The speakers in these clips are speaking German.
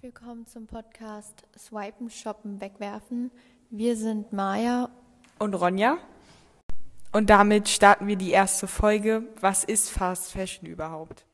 willkommen zum Podcast Swipen, Shoppen, Wegwerfen. Wir sind Maja und Ronja. Und damit starten wir die erste Folge. Was ist Fast Fashion überhaupt?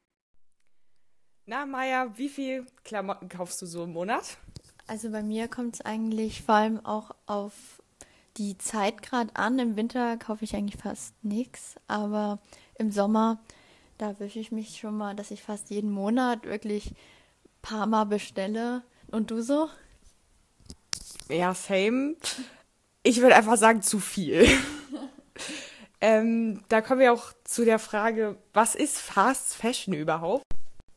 Na Maja, wie viel Klamotten kaufst du so im Monat? Also bei mir kommt es eigentlich vor allem auch auf die Zeit gerade an. Im Winter kaufe ich eigentlich fast nichts, aber im Sommer, da wische ich mich schon mal, dass ich fast jeden Monat wirklich ein paar Mal bestelle. Und du so? Ja, same. Ich würde einfach sagen, zu viel. Da kommen wir auch zu der Frage, was ist Fast Fashion überhaupt?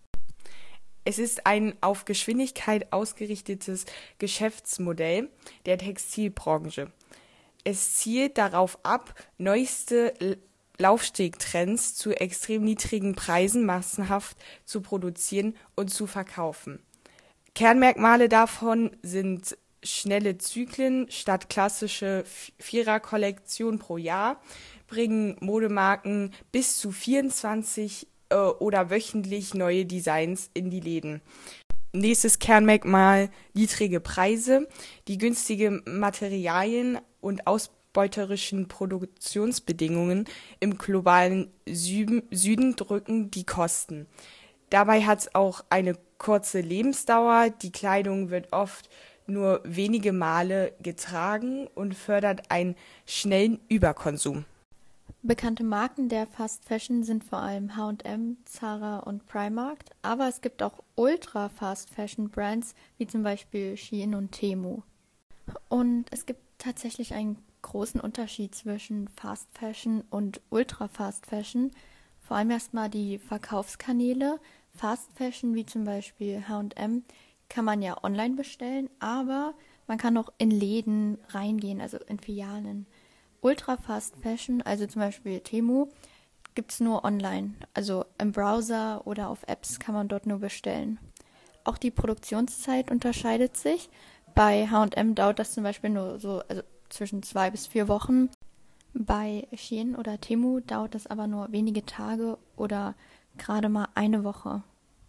Es ist ein auf Geschwindigkeit ausgerichtetes Geschäftsmodell der Textilbranche. Es zielt darauf ab, neueste Laufstegtrends zu extrem niedrigen Preisen massenhaft zu produzieren und zu verkaufen. Kernmerkmale davon sind schnelle Zyklen statt klassische Vierer-Kollektion pro Jahr, bringen Modemarken bis zu 24 oder wöchentlich neue Designs in die Läden. Nächstes Kernmerkmal: niedrige Preise. Die günstigen Materialien und ausbeuterischen Produktionsbedingungen im globalen Süden drücken die Kosten. Dabei hat es auch eine kurze Lebensdauer. Die Kleidung wird oft nur wenige Male getragen und fördert einen schnellen Überkonsum. Bekannte Marken der Fast Fashion sind vor allem H&M, Zara und Primark, aber es gibt auch Ultra-Fast Fashion Brands wie zum Beispiel Shein und Temu. Und es gibt tatsächlich einen großen Unterschied zwischen Fast Fashion und Ultra-Fast Fashion. Vor allem erstmal die Verkaufskanäle. Fast Fashion wie zum Beispiel H&M kann man ja online bestellen, aber man kann auch in Läden reingehen, also in Filialen. Ultra Fast Fashion, also zum Beispiel Temu, gibt es nur online. Also im Browser oder auf Apps kann man dort nur bestellen. Auch die Produktionszeit unterscheidet sich. Bei H&M dauert das zum Beispiel nur so zwischen 2 bis 4 Wochen. Bei Shein oder Temu dauert das aber nur wenige Tage oder gerade mal eine Woche.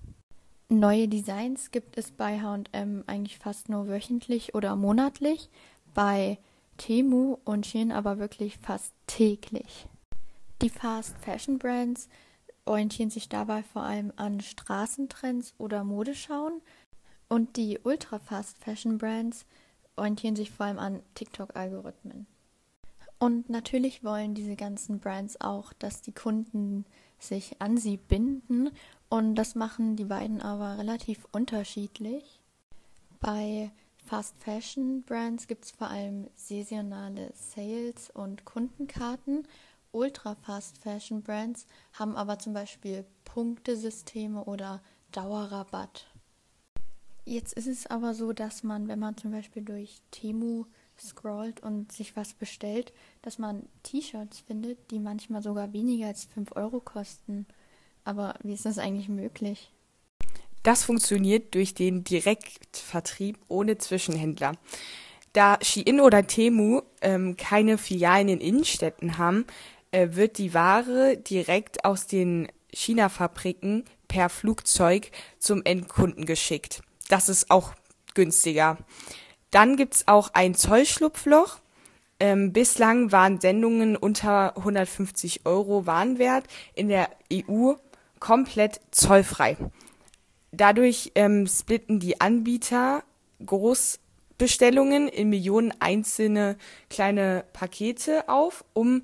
Neue Designs gibt es bei H&M eigentlich fast nur wöchentlich oder monatlich. Bei Temu und Shein aber wirklich fast täglich. Die Fast Fashion Brands orientieren sich dabei vor allem an Straßentrends oder Modeschauen und die Ultra Fast Fashion Brands orientieren sich vor allem an TikTok-Algorithmen. Und natürlich wollen diese ganzen Brands auch, dass die Kunden sich an sie binden, und das machen die beiden aber relativ unterschiedlich. Bei Fast Fashion Brands gibt es vor allem saisonale Sales und Kundenkarten. Ultra Fast Fashion Brands haben aber zum Beispiel Punktesysteme oder Dauerrabatt. Jetzt ist es aber so, dass man, wenn man zum Beispiel durch Temu scrollt und sich was bestellt, dass man T-Shirts findet, die manchmal sogar weniger als 5 Euro kosten. Aber wie ist das eigentlich möglich? Das funktioniert durch den Direktvertrieb ohne Zwischenhändler. Da Shein oder Temu keine Filialen in Innenstädten haben, wird die Ware direkt aus den China-Fabriken per Flugzeug zum Endkunden geschickt. Das ist auch günstiger. Dann gibt's auch ein Zollschlupfloch. Bislang waren Sendungen unter 150 Euro Warenwert in der EU komplett zollfrei. Dadurch splitten die Anbieter Großbestellungen in Millionen einzelne kleine Pakete auf, um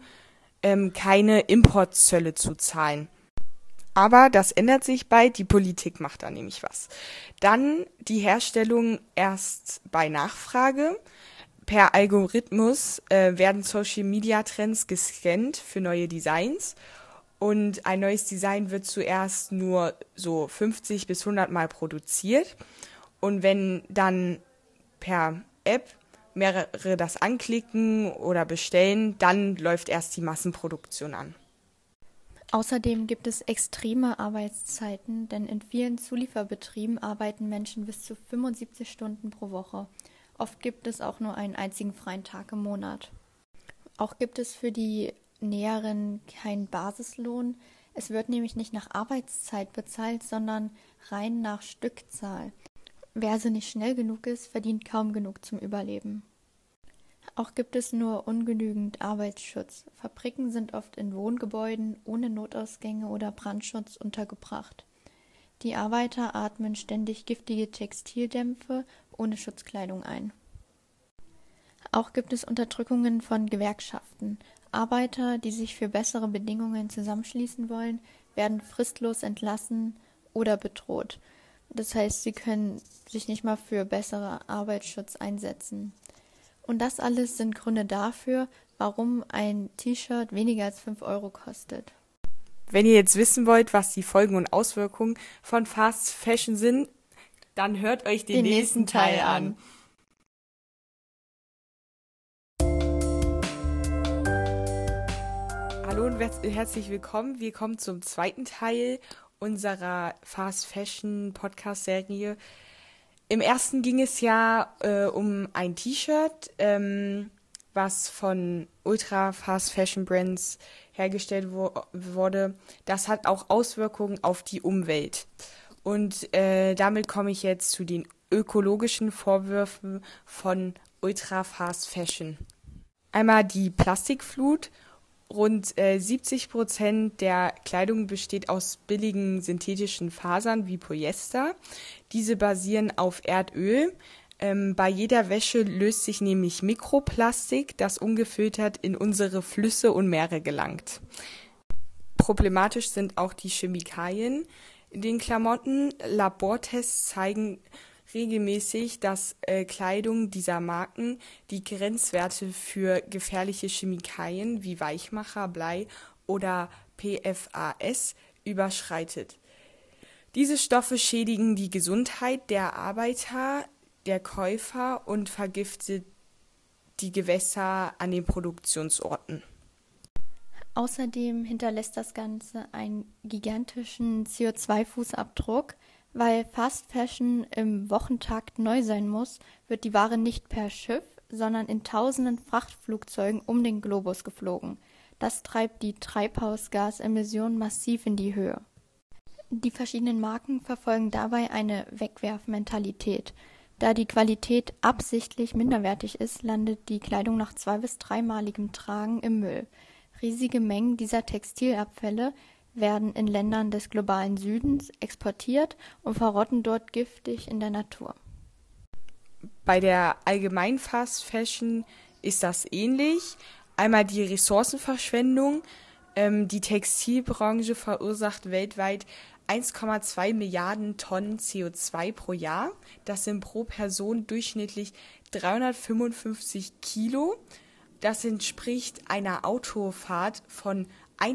keine Importzölle zu zahlen. Aber das ändert sich bald, die Politik macht da nämlich was. Dann die Herstellung erst bei Nachfrage. Per Algorithmus werden Social-Media-Trends gescannt für neue Designs. Und ein neues Design wird zuerst nur so 50 bis 100 Mal produziert. Und wenn dann per App mehrere das anklicken oder bestellen, dann läuft erst die Massenproduktion an. Außerdem gibt es extreme Arbeitszeiten, denn in vielen Zulieferbetrieben arbeiten Menschen bis zu 75 Stunden pro Woche. Oft gibt es auch nur einen einzigen freien Tag im Monat. Auch gibt es für die Näheren keinen Basislohn. Es wird nämlich nicht nach Arbeitszeit bezahlt, sondern rein nach Stückzahl. Wer also nicht schnell genug ist, verdient kaum genug zum Überleben. Auch gibt es nur ungenügend Arbeitsschutz. Fabriken sind oft in Wohngebäuden ohne Notausgänge oder Brandschutz untergebracht. Die Arbeiter atmen ständig giftige Textildämpfe ohne Schutzkleidung ein. Auch gibt es Unterdrückungen von Gewerkschaften. Arbeiter, die sich für bessere Bedingungen zusammenschließen wollen, werden fristlos entlassen oder bedroht. Das heißt, sie können sich nicht mal für besseren Arbeitsschutz einsetzen. Und das alles sind Gründe dafür, warum ein T-Shirt weniger als 5 Euro kostet. Wenn ihr jetzt wissen wollt, was die Folgen und Auswirkungen von Fast Fashion sind, dann hört euch den nächsten Teil an. Hallo und herzlich willkommen. Wir kommen zum zweiten Teil unserer Fast Fashion Podcast-Serie. Im ersten ging es ja um ein T-Shirt, was von Ultra Fast Fashion Brands hergestellt wurde. Das hat auch Auswirkungen auf die Umwelt. Und damit komme ich jetzt zu den ökologischen Vorwürfen von Ultra Fast Fashion. Einmal die Plastikflut. Rund 70% der Kleidung besteht aus billigen synthetischen Fasern wie Polyester. Diese basieren auf Erdöl. Bei jeder Wäsche löst sich nämlich Mikroplastik, das ungefiltert in unsere Flüsse und Meere gelangt. Problematisch sind auch die Chemikalien in den Klamotten. Labortests zeigen regelmäßig, dass Kleidung dieser Marken die Grenzwerte für gefährliche Chemikalien wie Weichmacher, Blei oder PFAS überschreitet. Diese Stoffe schädigen die Gesundheit der Arbeiter, der Käufer und vergiftet die Gewässer an den Produktionsorten. Außerdem hinterlässt das Ganze einen gigantischen CO2-Fußabdruck. Weil Fast Fashion im Wochentakt neu sein muss, wird die Ware nicht per Schiff, sondern in tausenden Frachtflugzeugen um den Globus geflogen. Das treibt die Treibhausgasemissionen massiv in die Höhe. Die verschiedenen Marken verfolgen dabei eine Wegwerfmentalität. Da die Qualität absichtlich minderwertig ist, landet die Kleidung nach 2- bis 3-maligem Tragen im Müll. Riesige Mengen dieser Textilabfälle werden in Ländern des globalen Südens exportiert und verrotten dort giftig in der Natur. Bei der allgemeinen Fast Fashion ist das ähnlich. Einmal die Ressourcenverschwendung. Die Textilbranche verursacht weltweit 1,2 Milliarden Tonnen CO2 pro Jahr. Das sind pro Person durchschnittlich 355 Kilo. Das entspricht einer Autofahrt von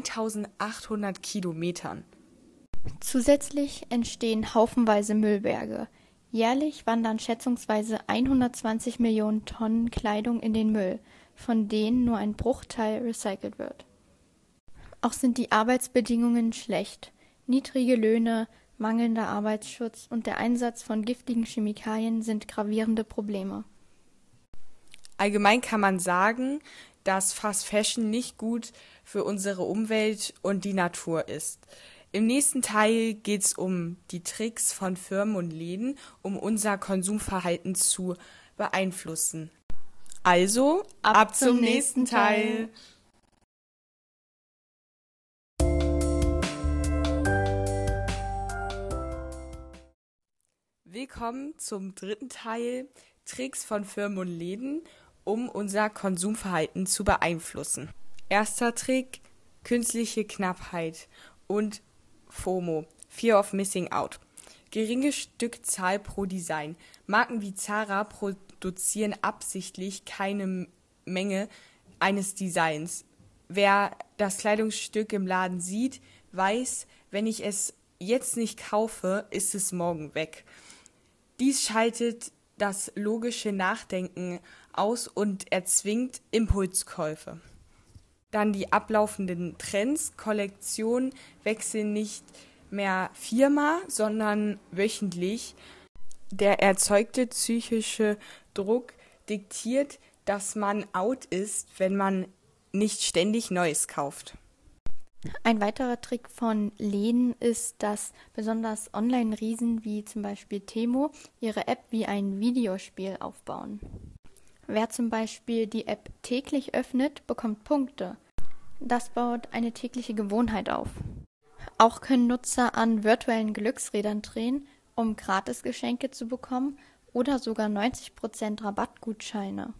1800 Kilometern. Zusätzlich entstehen haufenweise Müllberge. Jährlich wandern schätzungsweise 120 Millionen Tonnen Kleidung in den Müll, von denen nur ein Bruchteil recycelt wird. Auch sind die Arbeitsbedingungen schlecht. Niedrige Löhne, mangelnder Arbeitsschutz und der Einsatz von giftigen Chemikalien sind gravierende Probleme. Allgemein kann man sagen, dass Fast Fashion nicht gut für unsere Umwelt und die Natur ist. Im nächsten Teil geht es um die Tricks von Firmen und Läden, um unser Konsumverhalten zu beeinflussen. Also, ab zum nächsten Teil. Willkommen zum dritten Teil, Tricks von Firmen und Läden, um unser Konsumverhalten zu beeinflussen. Erster Trick, künstliche Knappheit und FOMO, Fear of Missing Out. Geringe Stückzahl pro Design. Marken wie Zara produzieren absichtlich keine Menge eines Designs. Wer das Kleidungsstück im Laden sieht, weiß, wenn ich es jetzt nicht kaufe, ist es morgen weg. Dies schaltet das logische Nachdenken aus und erzwingt Impulskäufe. Dann die ablaufenden Trends. Kollektionen wechseln nicht mehr 4-mal, sondern wöchentlich. Der erzeugte psychische Druck diktiert, dass man out ist, wenn man nicht ständig Neues kauft. Ein weiterer Trick von Läden ist, dass besonders Online-Riesen wie zum Beispiel Temu ihre App wie ein Videospiel aufbauen. Wer zum Beispiel die App täglich öffnet, bekommt Punkte. Das baut eine tägliche Gewohnheit auf. Auch können Nutzer an virtuellen Glücksrädern drehen, um Gratisgeschenke zu bekommen oder sogar 90% Rabattgutscheine.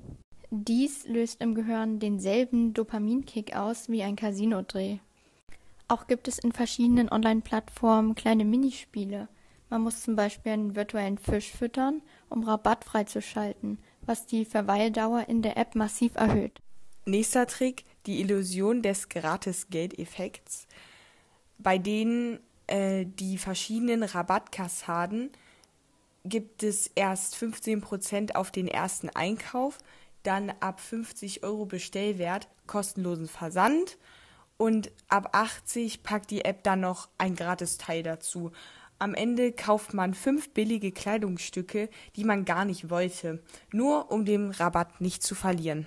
Dies löst im Gehirn denselben Dopaminkick aus wie ein Casino-Dreh. Auch gibt es in verschiedenen Online-Plattformen kleine Minispiele. Man muss zum Beispiel einen virtuellen Fisch füttern, um Rabatt freizuschalten, was die Verweildauer in der App massiv erhöht. Nächster Trick, die Illusion des Gratis-Geld-Effekts, bei denen die verschiedenen Rabattkassaden gibt es erst 15% auf den ersten Einkauf, dann ab 50 € Bestellwert kostenlosen Versand und ab 80 packt die App dann noch ein Gratisteil dazu. Am Ende kauft man 5 billige Kleidungsstücke, die man gar nicht wollte, nur um den Rabatt nicht zu verlieren.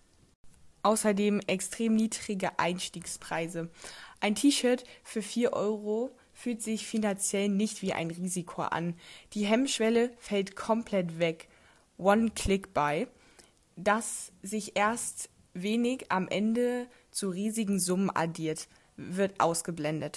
Außerdem extrem niedrige Einstiegspreise. Ein T-Shirt für 4 € fühlt sich finanziell nicht wie ein Risiko an. Die Hemmschwelle fällt komplett weg. One-Click-Buy, das sich erst wenig am Ende zu riesigen Summen addiert, wird ausgeblendet.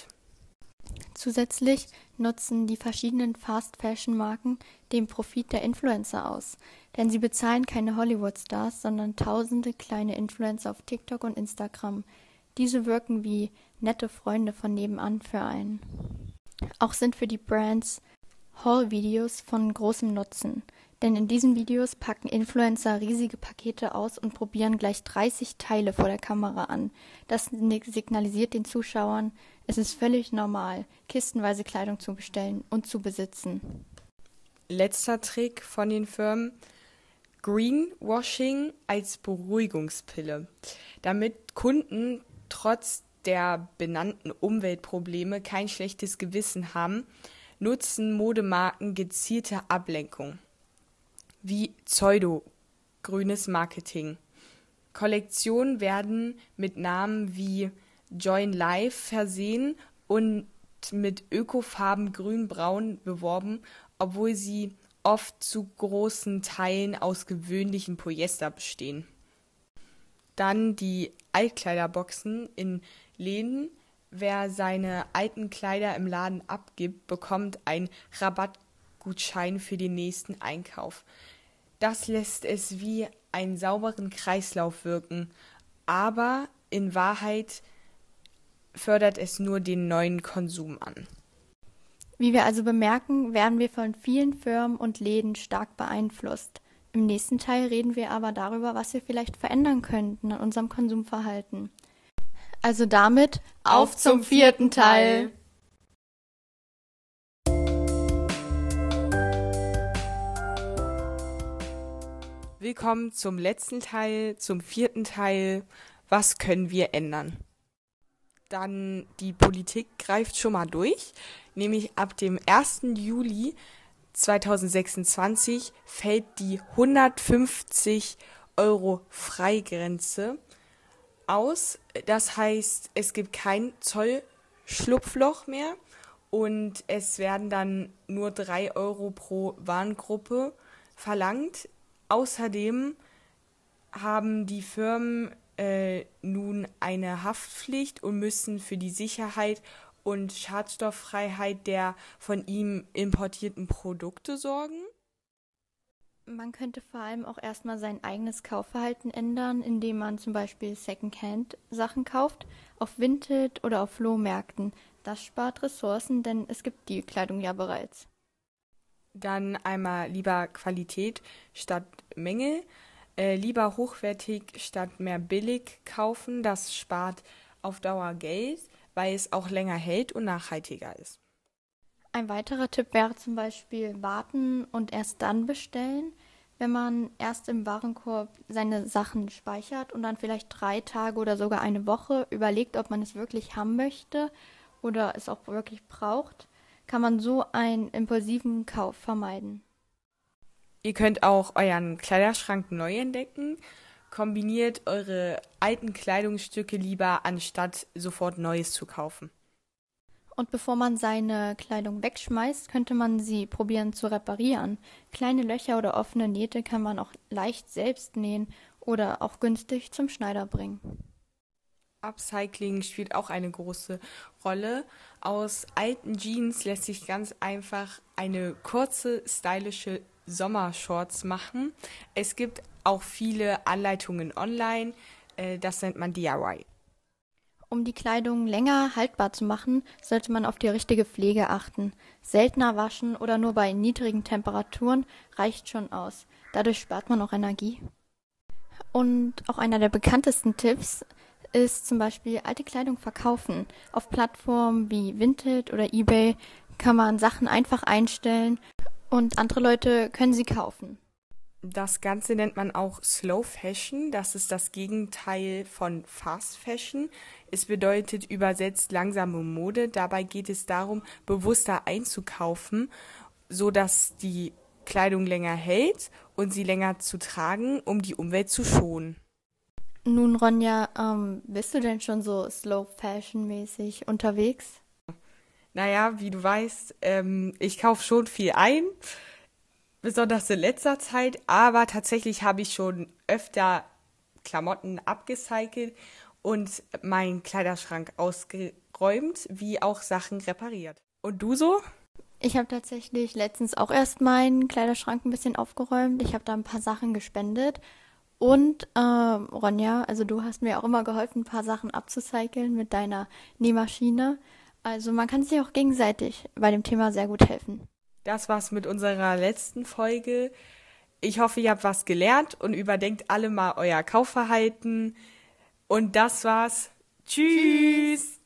Zusätzlich nutzen die verschiedenen Fast-Fashion-Marken den Profit der Influencer aus, denn sie bezahlen keine Hollywood-Stars, sondern tausende kleine Influencer auf TikTok und Instagram. Diese wirken wie nette Freunde von nebenan für einen. Auch sind für die Brands Haul-Videos von großem Nutzen, denn in diesen Videos packen Influencer riesige Pakete aus und probieren gleich 30 Teile vor der Kamera an. Das signalisiert den Zuschauern, es ist völlig normal, kistenweise Kleidung zu bestellen und zu besitzen. Letzter Trick von den Firmen: Greenwashing als Beruhigungspille. Damit Kunden trotz der benannten Umweltprobleme kein schlechtes Gewissen haben, nutzen Modemarken gezielte Ablenkung, wie pseudo-grünes Marketing. Kollektionen werden mit Namen wie Join Life versehen und mit Ökofarben grün-braun beworben, obwohl sie oft zu großen Teilen aus gewöhnlichem Polyester bestehen. Dann die Altkleiderboxen in Läden. Wer seine alten Kleider im Laden abgibt, bekommt einen Rabattgutschein für den nächsten Einkauf. Das lässt es wie einen sauberen Kreislauf wirken, aber in Wahrheit fördert es nur den neuen Konsum an. Wie wir also bemerken, werden wir von vielen Firmen und Läden stark beeinflusst. Im nächsten Teil reden wir aber darüber, was wir vielleicht verändern könnten an unserem Konsumverhalten. Also damit auf zum 4. Teil! Willkommen zum letzten Teil, zum 4. Teil. Was können wir ändern? Dann die Politik greift schon mal durch, nämlich ab dem 1. Juli 2026 fällt die 150 € Freigrenze aus. Das heißt, es gibt kein Zollschlupfloch mehr und es werden dann nur 3 € pro Warengruppe verlangt. Außerdem haben die Firmen nun eine Haftpflicht und müssen für die Sicherheit und Schadstofffreiheit der von ihm importierten Produkte sorgen. Man könnte vor allem auch erstmal sein eigenes Kaufverhalten ändern, indem man zum Beispiel Secondhand-Sachen kauft, auf Vinted oder auf Flohmärkten. Das spart Ressourcen, denn es gibt die Kleidung ja bereits. Dann einmal lieber Qualität statt Menge, lieber hochwertig statt mehr billig kaufen. Das spart auf Dauer Geld, weil es auch länger hält und nachhaltiger ist. Ein weiterer Tipp wäre zum Beispiel warten und erst dann bestellen, wenn man erst im Warenkorb seine Sachen speichert und dann vielleicht 3 Tage oder sogar eine Woche überlegt, ob man es wirklich haben möchte oder es auch wirklich braucht, kann man so einen impulsiven Kauf vermeiden. Ihr könnt auch euren Kleiderschrank neu entdecken. Kombiniert eure alten Kleidungsstücke lieber, anstatt sofort Neues zu kaufen. Und bevor man seine Kleidung wegschmeißt, könnte man sie probieren zu reparieren. Kleine Löcher oder offene Nähte kann man auch leicht selbst nähen oder auch günstig zum Schneider bringen. Upcycling spielt auch eine große Rolle. Aus alten Jeans lässt sich ganz einfach eine kurze, stylische Sommershorts machen. Es gibt auch viele Anleitungen online. Das nennt man DIY. Um die Kleidung länger haltbar zu machen, sollte man auf die richtige Pflege achten. Seltener waschen oder nur bei niedrigen Temperaturen reicht schon aus. Dadurch spart man auch Energie. Und auch einer der bekanntesten Tipps ist zum Beispiel alte Kleidung verkaufen. Auf Plattformen wie Vinted oder eBay kann man Sachen einfach einstellen und andere Leute können sie kaufen. Das Ganze nennt man auch Slow Fashion. Das ist das Gegenteil von Fast Fashion. Es bedeutet übersetzt langsame Mode. Dabei geht es darum, bewusster einzukaufen, so dass die Kleidung länger hält und sie länger zu tragen, um die Umwelt zu schonen. Nun, Ronja, bist du denn schon so Slow Fashion mäßig unterwegs? Naja, wie du weißt, ich kaufe schon viel ein, besonders in letzter Zeit, aber tatsächlich habe ich schon öfter Klamotten abgecycelt und meinen Kleiderschrank ausgeräumt, wie auch Sachen repariert. Und du so? Ich habe tatsächlich letztens auch erst meinen Kleiderschrank ein bisschen aufgeräumt. Ich habe da ein paar Sachen gespendet. Und Ronja, also du hast mir auch immer geholfen, ein paar Sachen abzucyceln mit deiner Nähmaschine. Also man kann sich auch gegenseitig bei dem Thema sehr gut helfen. Das war's mit unserer letzten Folge. Ich hoffe, ihr habt was gelernt und überdenkt alle mal euer Kaufverhalten. Und das war's. Tschüss!